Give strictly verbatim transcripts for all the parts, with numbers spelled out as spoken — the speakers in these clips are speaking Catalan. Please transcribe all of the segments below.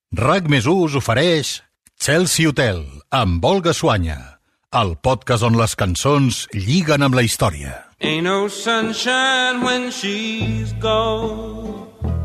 RAC més u us ofereix Chelsea Hotel amb Olga Suanya, el podcast on les cançons lliguen amb la història. Ain't no sunshine when she's gone.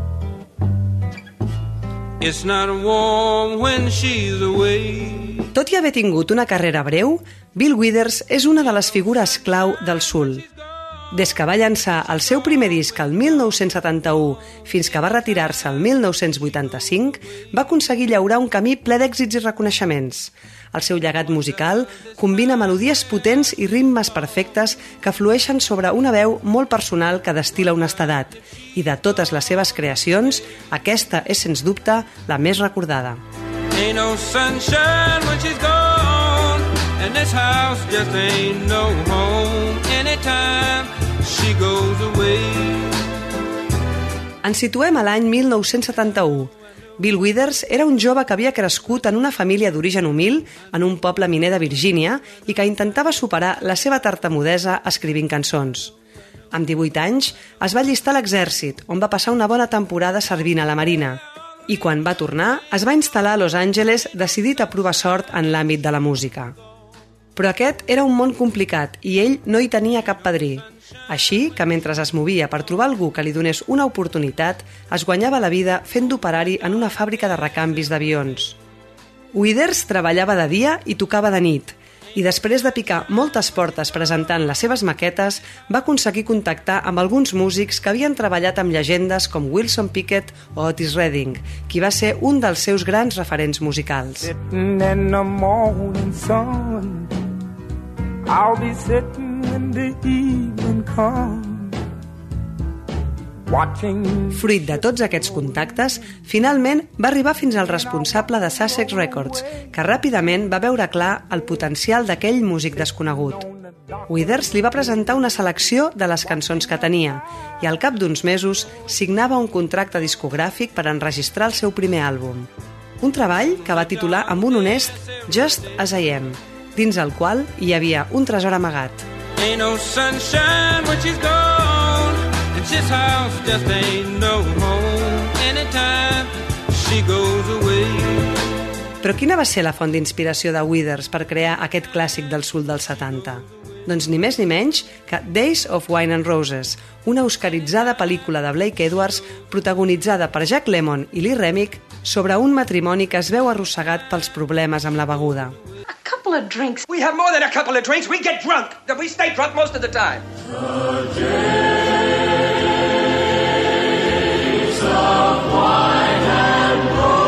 It's not warm when she's away. Tot i haver tingut una carrera breu, Bill Withers és una de les figures clau del soul. Des que va llançar el seu primer disc el mil nou-cents setanta-u fins que va retirar-se el mil nou-cents vuitanta-cinc, va aconseguir llaurar un camí ple d'èxits i reconeixements. El seu llegat musical combina melodies potents i ritmes perfectes que flueixen sobre una veu molt personal que destila honestedat. I de totes les seves creacions, aquesta és, sens dubte, la més recordada. Ain't no sunshine when she's gone, and this house just ain't no home anytime she goes away. Ens situem a l'any mil nou-cents setanta-u. Bill Withers era un jove que havia crescut en una família d'origen humil en un poble miner de Virgínia i que intentava superar la seva tartamudesa escrivint cançons. Amb divuit anys es va allistar a l'exèrcit, on va passar una bona temporada servint a la Marina. I quan va tornar, es va instal·lar a Los Angeles decidit a provar sort en l'àmbit de la música. Però aquest era un món complicat i ell no hi tenia cap padrí. Així que mentre es movia per trobar algú que li donés una oportunitat, es guanyava la vida fent d'operari en una fàbrica de recanvis d'avions. Withers treballava de dia i tocava de nit, i després de picar moltes portes presentant les seves maquetes, va aconseguir contactar amb alguns músics que havien treballat amb llegendes com Wilson Pickett o Otis Redding, qui va ser un dels seus grans referents musicals. Sitting in the morning sun, I'll be sitting when the evening comes. Fruit de tots aquests contactes, finalment va arribar fins al responsable de Sussex Records, que ràpidament va veure clar el potencial d'aquell músic desconegut. Withers li va presentar una selecció de les cançons que tenia i al cap d'uns mesos signava un contracte discogràfic per enregistrar el seu primer àlbum. Un treball que va titular amb un honest Just As I Am, dins el qual hi havia un tresor amagat. Ain't no sunshine when she's gone, and this house just ain't no home anytime she goes away. Però quina va ser la font d'inspiració de Withers per crear aquest clàssic del soul dels setanta? Doncs ni més ni menys que Days of Wine and Roses, una oscaritzada pel·lícula de Blake Edwards protagonitzada per Jack Lemmon i Lee Remick sobre un matrimoni que es veu arrossegat pels problemes amb la beguda. A couple of drinks. We have more than a couple of drinks. We get drunk. We stay drunk most of the time. The days of wine and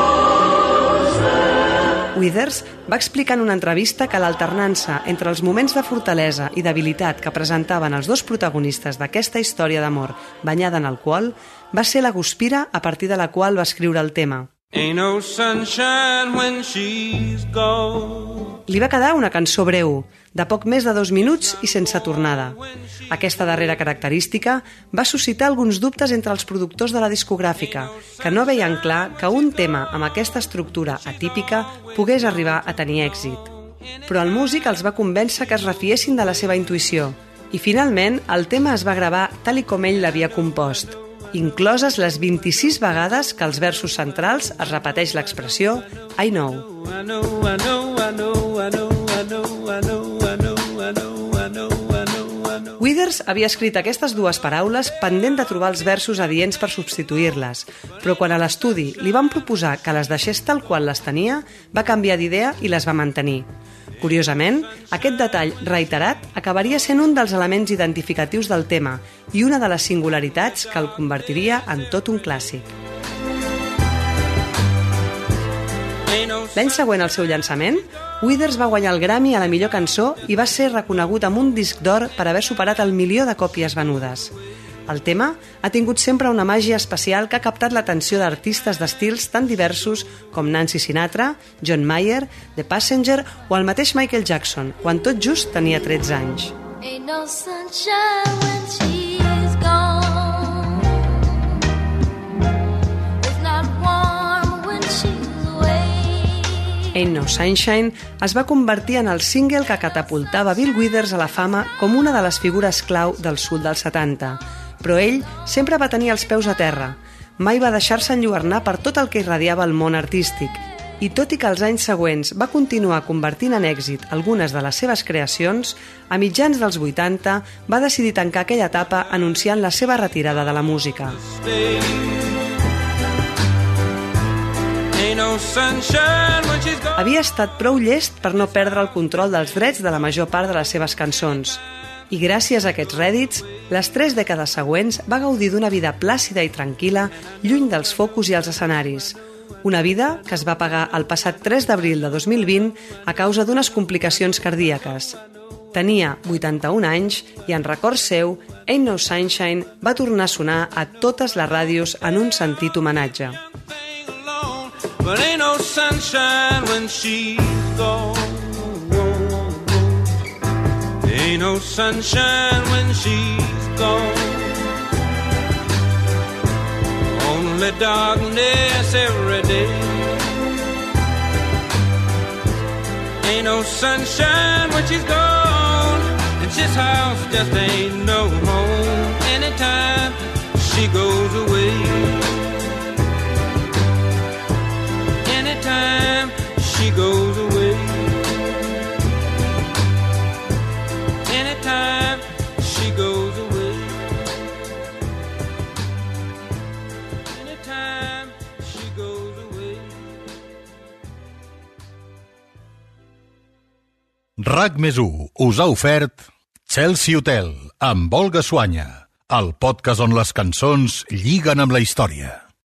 roses. Withers va explicar en una entrevista que l'alternança entre els moments de fortalesa i debilitat que presentaven els dos protagonistes d'aquesta història d'amor banyada en alcohol va ser la guspira a partir de la qual va escriure el tema. Ain't no sunshine when she's gone. Li va quedar una cançó breu, de poc més de dos minuts i sense tornada. Aquesta darrera característica va suscitar alguns dubtes entre els productors de la discogràfica, que no veien clar que un tema amb aquesta estructura atípica pogués arribar a tenir èxit. Però el músic els va convèncer que es refiessin de la seva intuïció, i finalment el tema es va gravar tal i com ell l'havia compost, incloses les vint-i-sis vegades que als versos centrals es repeteix l'expressió I know. I know, I know, I know, I know, I know, I know, I know, I know, I know, I know, I know. Withers havia escrit aquestes dues paraules pendent de trobar els versos adients per substituir-les, però quan a l'estudi li van proposar que les deixés tal qual les tenia, va canviar d'idea i les va mantenir. Curiosament, aquest detall reiterat acabaria sent un dels elements identificatius del tema i una de les singularitats que el convertiria en tot un clàssic. L'any següent al seu llançament, Withers va guanyar el Grammy a la millor cançó i va ser reconegut amb un disc d'or per haver superat el milió de còpies venudes. El tema ha tingut sempre una màgia especial que ha captat l'atenció d'artistes d'estils tan diversos com Nancy Sinatra, John Mayer, The Passenger o el mateix Michael Jackson, quan tot just tenia tretze anys. Ain't no sunshine when she's gone. It's not warm when she's away. Ain't No Sunshine es va convertir en el single que catapultava Bill Withers a la fama com una de les figures clau del soul dels setanta. Però ell sempre va tenir els peus a terra. mai va deixar-se enlluernar per tot el que irradiava el món artístic, i tot i que els anys següents va continuar convertint en èxit algunes de les seves creacions, a mitjans dels vuitanta va decidir tancar aquella etapa anunciant la seva retirada de la música. Havia estat prou llest per no perdre el control dels drets de la major part de les seves cançons, i gràcies a aquests rèdits, les tres dècades següents va gaudir d'una vida plàcida i tranquil·la, lluny dels focus i els escenaris. Una vida que es va pagar el passat tres d'abril de dos mil vint a causa d'unes complicacions cardíaques. Tenia vuitanta-un anys i en record seu, Ain't No Sunshine va tornar a sonar a totes les ràdios en un sentit homenatge. But ain't no sunshine when she's gone. Ain't no sunshine when she's gone. Only darkness every day. Ain't no sunshine when she's gone, and this house just ain't no home anytime she goes away. Anytime she goes away. Anytime she goes away. Anytime she goes away. RAC més u us ha ofert Chelsea Hotel amb Olga Suanya, el podcast on les cançons lliguen amb la història.